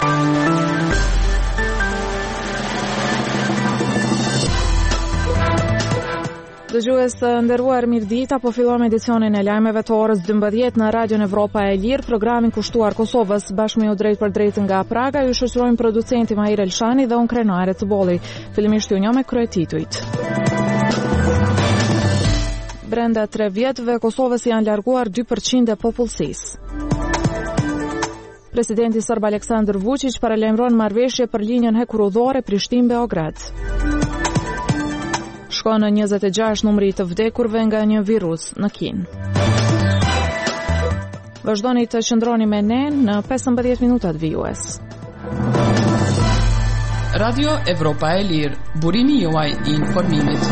Dëgjues të nderuar, mirëdita, po fillojmë edicionin e lajmeve të orës 12 në Radion Evropa e Lirë, programin kushtuar Kosovës. Bashkë me ju drejt për drejt nga Praga, ju shoqërojmë producenti Mahir Elshani dhe unë Krenare të Bolli. Fillimisht ju njoh me kryetitujt. Brenda 3 vjetëve Kosovës janë larguar 2% e popullsisë. Presidenti serb Aleksandar Vučić paralajmëron marrëveshje për linjën hekurudhore Prishtinë-Beograd. Shkon në 26 numri të vdekurve nga një virus në Kinë. Vazhdoni të qëndroni me ne në 15 minutat vijues. Radio Evropa e Lirë, burimi juaj i informimit.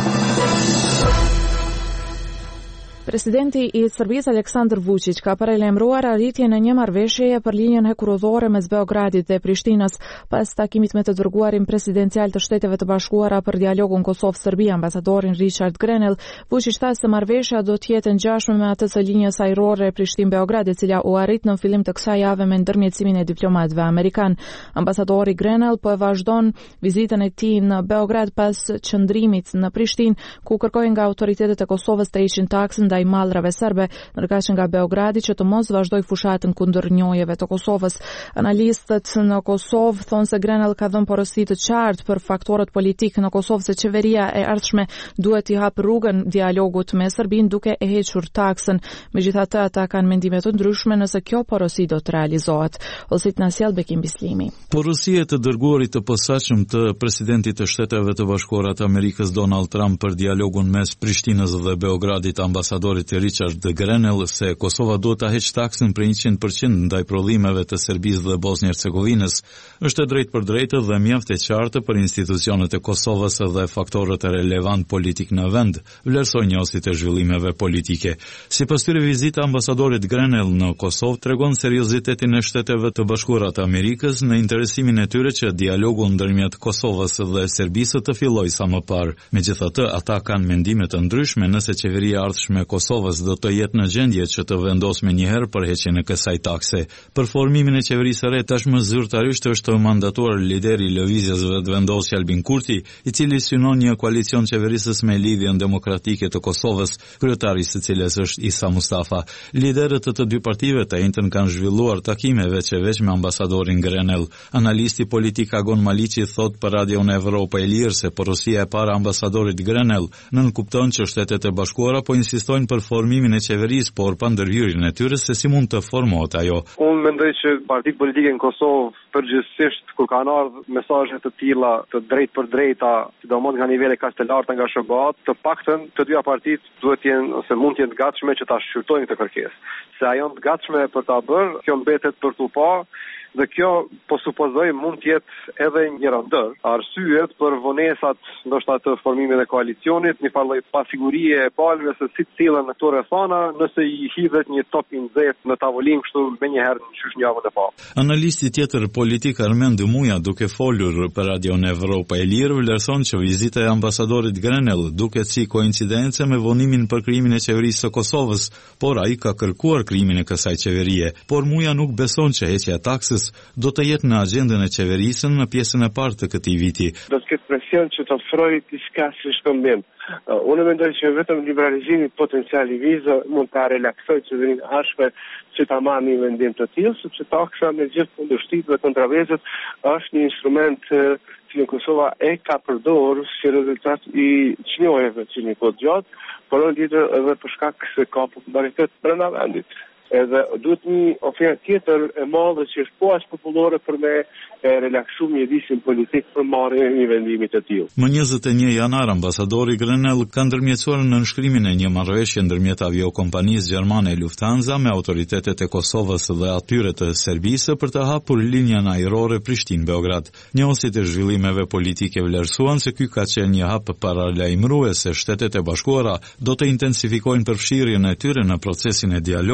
Presidenti i Serbisë Aleksandar Vučić ka paralajmëruar arritjen e një marrëveshjeje për linjën hekurudhore mes Beogradit dhe Prishtinës pas takimit me të dërguarin presidencial të Shteteve të Bashkuara për dialogun Kosovë-Serbi, ambasadorin Richard Grenell. Vučić tha se marrëveshja do të jetë ngjashme me atë të linjës ajrore Prishtinë-Beograd, e cila u arrit në fillim të kësaj jave me ndërmjetësimin e diplomatëve amerikan. Ambasadori Grenell po e vazhdon vizitën e tij në Beograd pas qëndrimit në Prishtinë, ku kërkoi nga autoritetet e Kosovës të heqin taksën ndaj mallrave serbe, ndërkaq nga Beogradi që të mos vazhdoj fushatën kundër njojeve të Kosovës. Analistët në Kosovë thonë se Grenell ka dhënë porosi të qartë për faktorët politik në Kosovë se qeveria e ardhshme duhet t'i hapë rrugën dialogut me Serbinë duke e hequr taksën. Megjithatë, ata kanë mendime të ndryshme nëse kjo porosi do të realizohet. Ose na sjell Bekim Bislimi. Porosia e të dërguarit të posaçëm të presidentit të Shteteve të Bashkuara të Amerikës Donald Trump për dialogun mes Prishtinës dhe Beogradit, ambasadorit Richard Grenell se Kosova duhet ta heqë taksën për 100% ndaj prodhimeve të Serbisë dhe Bosnjë-Hercegovinës, është e drejtë për drejtë dhe mjaft e qartë për institucionet e Kosovës dhe faktorët e relevant politik në vend, vlerësoi njësit e zhvillimeve politike. Sipas tyre, vizita e ambasadorit Grenell në Kosovë tregon seriozitetin e Shteteve të Bashkuara të Amerikës në interesimin e tyre që dialogu ndërmjet Kosovës dhe Serbisë të fillojë sa më parë. Megjithatë, ata kanë mendime të ndryshme nëse qeveria ardhshme Kosovës do të jetë në gjendje që të vendosë menjëherë për heqjen e kësaj takse. Për formimin e qeverisë së re tashmë zyrtarisht është mandatuar lideri i lëvizjes vetëvendosje Albin Kurti, i cili synon një koalicion qeverisës me lidhjen demokratike të Kosovës, kryetari i së cilës është Isa Mustafa. Liderët të dy partive të njëjtën kanë zhvilluar takime veç me ambasadorin Grenell. Analisti politik Agon Maliqi thot për Radio Evropa e Lirë se porosia e parë ambasadorit Grenell nënkupton që Shtetet e Bashkuara po insistojnë për formimin e qeverisë, por pa ndërhyrjen e tyre se si mund të formohet ajo. Unë mendoj që partitë politike në Kosovë përgjithsisht kur kanë ardhur mesazhe të tilla të drejtë për drejta, sidomos nga nivele kaq të larta nga SHBA, të paktën të dyja partitë duhet të jenë ose mund të jenë të gatshme që ta shqyrtojnë këtë kërkesë. Se ajo të gatshme për ta bërë, kjo mbetet për tu pa. Dhe kjo po supozoj mund të jetë edhe një rëndër. Arsyet për vonesat ndoshta të formimit të koalicionit, një farë pasigurie e palëve se si cilën në këto rrethana, nëse i hidhet një top i nxehtë në tavolinë kështu menjëherë në qysh javën e parë. Analisti tjetër politik Armend Muja, duke folur për Radio Evropa e Lirë, vlerëson që vizita e ambasadorit Grenell duket si koincidencë me vonimin për krijimin e qeverisë së Kosovës, por ai ka kërkuar krijimin e kësaj qeverie. Por Muja nuk beson që heqja e taksës do të jetë në agjendën e qeverisë në pjesën e parë të këtij viti. Do të ketë presion që të ofrojë diçka si shkëmbim. Unë mendoj që vetëm liberalizimi potencial i vizave mund ta relaksojë qeverinë ardhshme që ta marrë një vendim të tillë, sepse taksa me gjithë kundërshtit dhe kontravezët është një instrument që Kosova e ka përdorur si rezultat i çmimeve që një kohë gjatë, por edhe për shkak se ka popularitet brenda vendit. Edhe duhet një ofertë tjetër e madhe që është po as popullore për me relaksu mjedisin politik për marrjen e një vendimi të tillë. Më 21 janar ambasadori Grenell ka ndërmjetësuar në nënshkrimin e një marrëveshje ndërmjet aviokompanisë gjermane Lufthansa me autoritetet e Kosovës dhe atyre të Serbisë për të hapur linjën ajrore Prishtinë-Beograd. Njohësit e zhvillimeve politike vlerësuan se ky ka qenë një hap paralajmërues se Shtetet e Bashkuara do të intensifikojnë përfshirjen e tyre në procesin e dialogut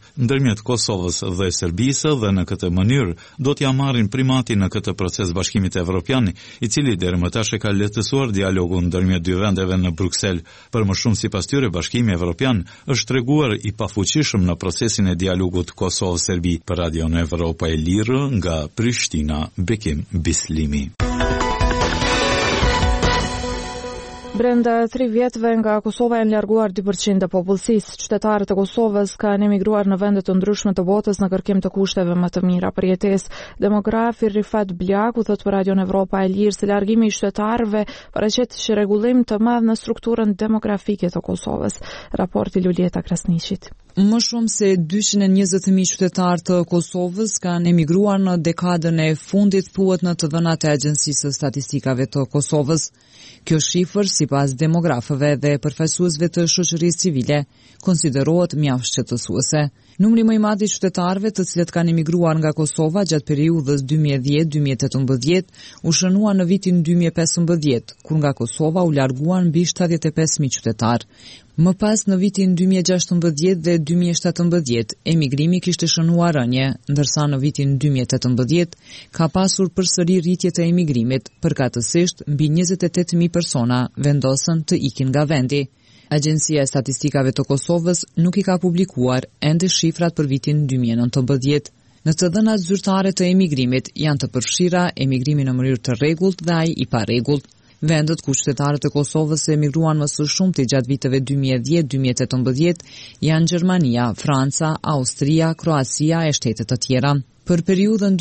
ndërmjet Kosovës dhe Serbisë dhe në këtë mënyrë do t'ja marrin primatin në këtë proces Bashkimit Evropian, i cili deri më tash e ka lehtësuar dialogun ndërmjet dy vendeve në Bruksel. Për më shumë sipas tyre, Bashkimi Evropian është treguar i pafuqishëm në procesin e dialogut Kosovë-Serbi. Për Radion Evropa e Lirë nga Prishtina, Bekim Bislimi. Brenda 3 vjetëve nga Kosova janë larguar 2% e popullsisë. Qytetarët e Kosovës kanë emigruar në vende të ndryshme të botës në kërkim të kushteve më të mira për jetesë. Demografi Rifat Blaku thot për Radion Evropa e Lirë se largimi i qytetarëve paraqet rregullim të madh në strukturën demografike të Kosovës. Raporti Lulieta Krasniqit. Më shumë se 220.000 qytetarë të Kosovës kanë emigruar në dekadën e fundit, thuhet në të dhënat e Agjencisë së Statistikave të Kosovës. Kjo shifër, sipas demografëve dhe përfaqësuesve të shoqërisë civile, konsiderohet mjaft shqetësuese. Numri më i madh i qytetarëve të cilët kanë emigruar nga Kosova gjatë periudhës 2010-2018 u shënua në vitin 2015, kur nga Kosova u larguan mbi 75.000 qytetarë. Më pas në vitin 2016 dhe 2017, emigrimi kishte shënuar rënje, ndërsa në vitin 2018 ka pasur përsëri rritje të emigrimit, përkatësisht mbi 28.000 persona vendosën të ikin nga vendi. Agjencia e Statistikave të Kosovës nuk i ka publikuar ende shifrat për vitin 2019. Në të dhënat zyrtare të emigrimit janë të përfshira emigrimi në mënyrë të rregullt dhe ai i parregullt. Vendet ku qytetarët e Kosovës emigruan më së shumti gjatë viteve 2010-2018 janë Gjermania, Franca, Austria, Kroacia e shtete të tjera. Për periudhën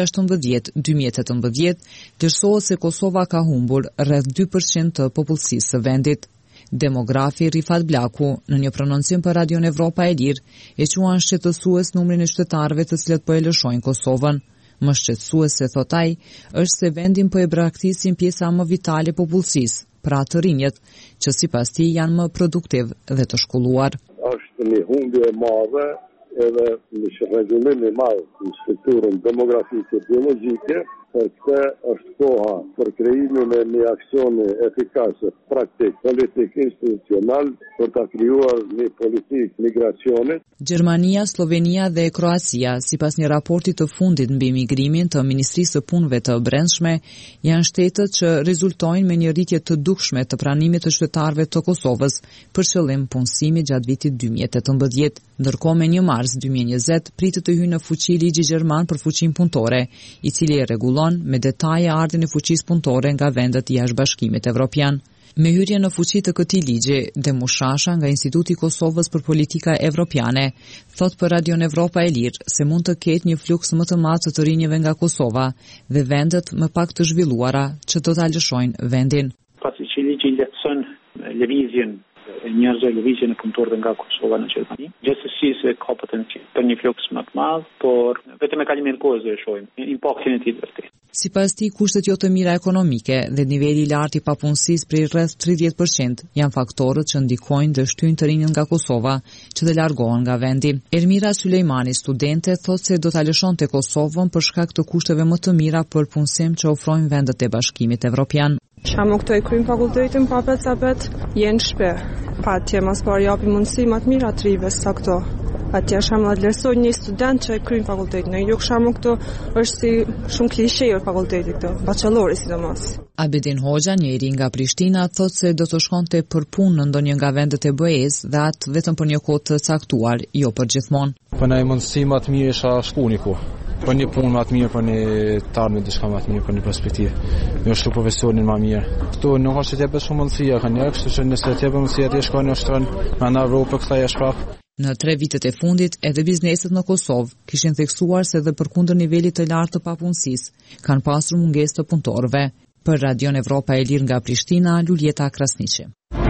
2016-2018, vlerësohet se Kosova ka humbur rreth 2% të popullsisë së vendit. Demografi Rifat Blaku, në një prononcim për Radion Evropa e Lirë, e quan shqetësues numrin e qytetarëve të cilët po e lëshojnë Kosovën. Më shqetësuese, thot ai, është se vendin po e braktisin pjesa më vitale popullsisë, pra të rinjët, që sipas tij janë më produktiv dhe të shkolluar. Është një humbje e madhe edhe një rregullim i madh në strukturën demografike biologjike, përse është koha për krijimin e një aksioni efikase, praktik, politik, institucional, për ta krijuar një politikë migracionit. Gjermania, Slovenia dhe Kroacia, sipas një raporti të fundit mbi migrimin të Ministrisë së Punëve të Brendshme, janë shtetet që rezultojnë me një rritje të dukshme të pranimit të qytetarëve të Kosovës për qëllim punësimi gjatë vitit 2018. Ndërkohë me 1 mars 2020 pritet të hyjë në fuqi ligji gjerman për fuqinë punëtore, i cili e rregullon me detaje ardhin e fuqisë punëtore nga vendet jashtë Bashkimit Evropian. Me hyrje në fuqi të këtij ligji, Demushasha nga Instituti i Kosovës për Politika Evropiane thot për Radion Evropa e Lirë se mund të ketë një fluks më të madh të rinjve nga Kosova dhe vendet më pak të zhvilluara që do ta lëshojnë vendin. Pasi që ligji lehtëson lëvizjen e njerëzve, lëvizjen e punëtorëve nga Kosova në Gjermani, gjithsesi se ka potencial për një fluks më të madh, por vetëm me kalimin e kohës do e shohim impaktin e tij vërtet. Sipas tij, kushtet jo të mira ekonomike dhe niveli i lartë i papunësisë prej rreth 30% janë faktorët që ndikojnë dhe shtyjnë të rinjët nga Kosova që të largohen nga vendi. Ermira Sulejmani, studente, thotë se do ta lëshonte Kosovën për shkak të kushteve më të mira për punësim që ofrojnë vendet e Bashkimit Evropian. Shamu këto e kryjnë fakultetin pa pet jenë shpe. Pa atje mas par japi mundësi më të mira të rive sa këto. Atje shamu atë lërsoj një student që e kryjnë fakultetin. Në juk shamu këto është si shumë klishejë fakulteti këto, bachelori sidomos. Abedin Hoxha, njëri nga Prishtina, thot se do të shkonte për punë në ndonjë nga vendet e BE-s dhe atë vetëm për një kohë të caktuar, jo për gjithmonë. Për një mundësi më të mirë isha shku një kohë. Për një punë më të mirë, për një tarme diçka më të mirë, për një perspektivë. Me shtu profesionin më mirë. Këtu nuk është të jepet shumë mundësia kanë, kështu që nëse të jepet mundësia të shkojnë në shtren, në Evropë këta e shprap. Në 3 vitet e fundit, edhe bizneset në Kosovë kishin theksuar se edhe përkundër nivelit të lartë të papunësisë kanë pasur mungesë të punëtorëve. Për Radion Evropa e Lirë nga Prishtina, Lulieta Krasniqi.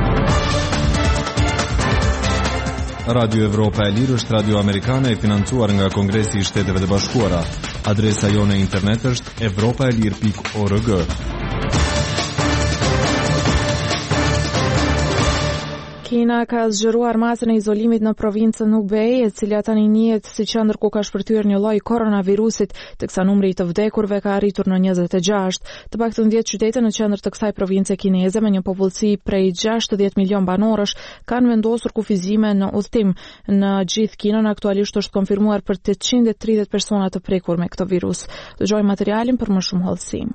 Radio Evropa e Lirë është radio amerikane e financuar nga Kongresi i Shteteve të Bashkuara. Adresa jone internet është evropaelir.org. Kina ka zgjeruar masën e izolimit në provincën Hubei, e cila tani njihet si qendër ku ka shpërthyer një lloj koronavirusit, teksa numri i të vdekurve ka arritur në 26. Të paktën 10 qytete në qendër të kësaj province kineze me një popullsi prej 60 milion banorësh kanë vendosur kufizime në udhtim. Në gjithë Kinën aktualisht është konfirmuar për 830 persona të prekur me këtë virus. Dëgjojmë materialin për më shumë hollësi.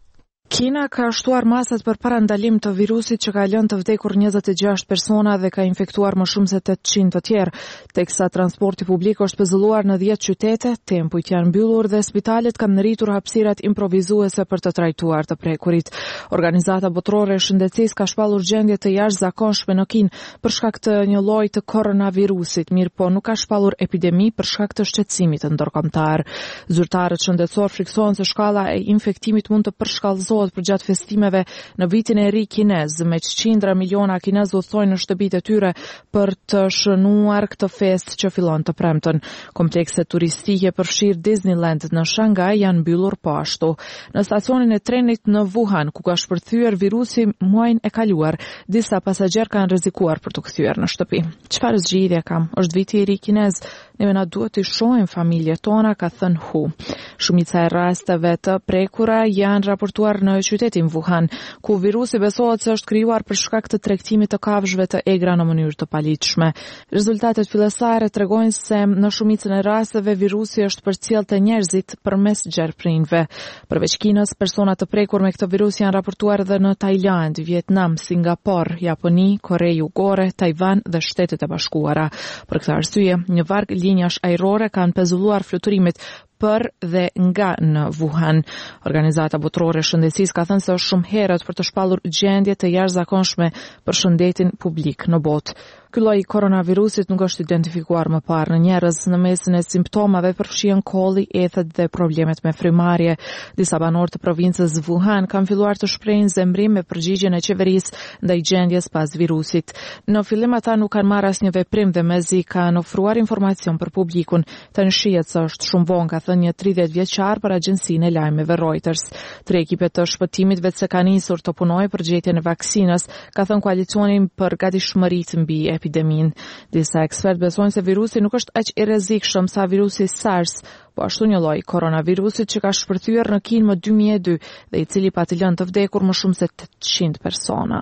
Kina ka shtuar masat për parandalim të virusit që ka lënë të vdekur 26 persona dhe ka infektuar më shumë se 800 të tjerë, teksa transporti publik është pezulluar në 10 qytete, tempujt janë mbyllur dhe spitalet kanë ngritur hapësirat improvizuese për të trajtuar të prekurit. Organizata botërore e shëndetësisë ka shpallur gjendje të jashtëzakonshme në Kinë për shkak të një lloji të koronavirusit, mirë po nuk ka shpallur epidemi për shkak të shqetësimit ndërkombëtar. Zyrtarët shëndetësor friksohen se shkalla e infektimit mund të përshkallëzohet për gjatë festimeve në vitin e ri kinez, me qindra miliona kinez udhtojnë në shtëpitë e tyre për të shënuar këtë festë që fillon të premten. Komplekset turistike përfshirë Disneyland në Shanghai janë mbyllur po ashtu. Në stacionin e trenit në Wuhan, ku ka shpërthyer virusi muajin e kaluar, disa pasagerë kanë rrezikuar për të kthyer në shtëpi. Çfarë zgjidhje kam? Është viti i ri kinez. Neve na duhet të shohim familjet tona, ka thënë Hu. Shumica e rasteve të prekura janë raportuar në qytetin Wuhan, ku virusi besohet se është krijuar për shkak të tregtimit të kafshëve të egra në mënyrë të paligjshme. Rezultatet fillestare tregojnë se në shumicën e rasteve virusi është përcjellë te njerëzit përmes gjerprinjve. Përveç Kinës, persona të prekur me këtë virus janë raportuar edhe në Tajland, Vietnam, Singapur, Japoni, Kore Jugore, Tajvan dhe Shtetet e Bashkuara. Për këtë arsye, një varg linjash ajrore kanë pezulluar fluturimet për dhe nga në Wuhan. Organizata botërore e shëndetësisë ka thënë se është shumë herët për të shpallur gjendje të jashtëzakonshme për shëndetin publik në botë. Ky lloj koronavirusit nuk është identifikuar më parë në njerëz. Në mesin e simptomave përfshihen kolli, ethet dhe problemet me frymarrje. Disa banorë të provincës Wuhan kanë filluar të shprehin zemrim me përgjigjen e qeverisë ndaj gjendjes pas virusit. Në fillim ata nuk kanë marrë asnjë veprim dhe mezi kanë ofruar informacion për publikun. Tani shihet se është shumë vonë, ka thënë një 30 vjeçar për agjencinë e lajmeve Reuters. 3 ekipet të shpëtimit vetë se kanë nisur të punojnë për gjetjen e vaksinës, ka thënë koalicioni për gatishmëritë mbi epidemin. Disa ekspertë besojnë se virusi nuk është aq i rrezikshëm sa virusi SARS, po ashtu një lloj koronavirusit që ka shpërthyer në Kinë më 2002 dhe i cili pati lënë të vdekur më shumë se 800 persona.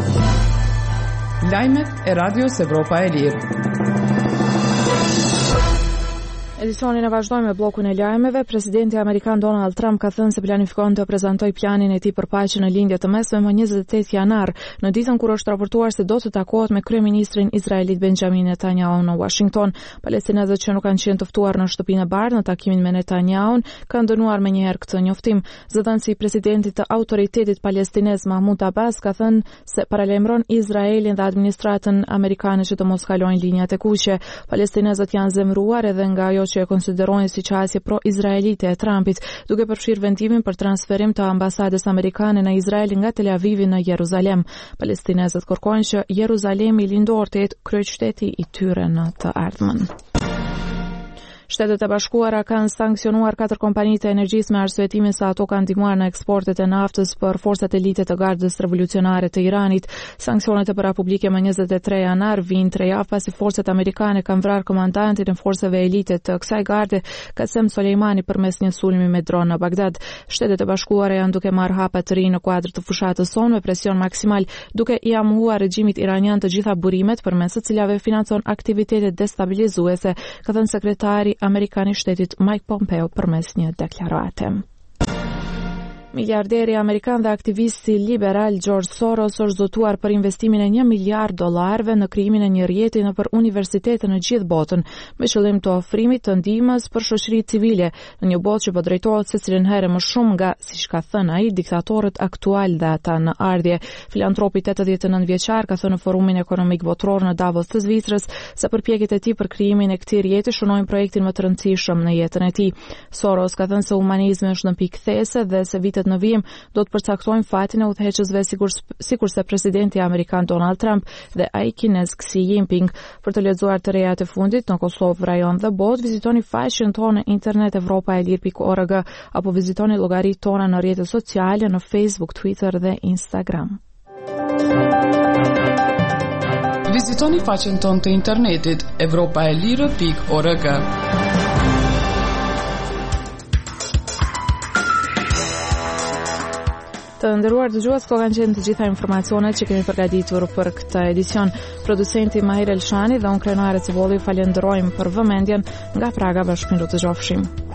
Lajmet e Radios Evropa e Lirë. Edicionin e vazhdojmë me blokun e lajmeve. Presidenti amerikan Donald Trump ka thënë se planifikon të prezantojë planin e tij për paqe në lindje të mesme më 28 janar, në ditën kur është raportuar se do të takohet me kryeministrin izraelit Benjamin Netanyahu në Washington. Palestinezët që nuk kanë qenë të ftuar në shtëpinë e bardhë në takimin me Netanyahun kanë dënuar menjëherë këtë njoftim. Zëdhënësi i presidentit të autoritetit palestinez Mahmoud Abbas ka thënë se paralajmëron Izraelin dhe administratën amerikane që të mos kalojnë linjat e kuqe. Palestinezët janë zemëruar edhe nga ajo që e konsiderojnë si qasje pro-izraelite e Trumpit, duke përfshirë vendimin për transferim të ambasadës amerikane në Izrael nga Tel Avivi në Jeruzalem. Palestinezët kërkojnë që Jeruzalemi lindor të jetë kryeqyteti i tyre në të ardhmen. Shtetet e Bashkuara kanë sankcionuar 4 kompani të energjisë me arsyetimin se ato kanë ndihmuar në eksportet e naftës për forcat elite të Gardës Revolucionare të Iranit. Sanksionet e bëra publike më 23 janar vijnë 3 javë pasi forcat amerikane kanë vrarë komandantin e forcave elite të kësaj garde, Qasem Soleimani, përmes një sulmi me dron në Bagdad. Shtetet e Bashkuara janë duke marrë hapa të ri në kuadër të fushatës sonë me presion maksimal, duke i amuar regjimit iranian të gjitha burimet përmes të cilave financon aktivitete destabilizuese, ka thënë sekretari amerikan i shtetit Mike Pompeo përmes një deklarate. Miliarderi amerikan dhe aktivisti liberal George Soros është zotuar për investimin e $1 miliard në krijimin e një rrjeti nëpër universitete në gjithë botën, me qëllim të ofrimit të ndihmës për shoqëritë civile në një botë që po drejtohet secilin herë më shumë nga, siç ka thënë ai, diktatorët aktual dhe ata në ardhje. Filantropi 89 vjeçar ka thënë në Forumin Ekonomik Botror në Davos të Zvicrës se përpjekjet e tij për krijimin e këtij rrjeti shënojnë projektin më të rëndësishëm në jetën e tij. Soros ka thënë se humanizmi është në pikë these dhe se vitet në vijim do të përcaktojnë fatin e udhëheqësve sikurse presidenti amerikan Donald Trump dhe ai kinez Xi Jinping. Për të lexuar të rejat e fundit në Kosovë, rajon dhe botë, vizitoni faqen tonë internet evropaelir.org apo vizitoni llogaritë tona në rrjetet sociale në Facebook, Twitter dhe Instagram. Vizitoni faqen tonë të internetit evropaelire.org. Të nderuar dëgjues, ko kanë qenë të gjitha informacionet që kemi përgatitur për këtë edicion. Producenti Mahir Elshani dhe unë Krenare Cibolli falenderojmë për vëmendjen nga Praga. Bashkëmiru të gjofshim.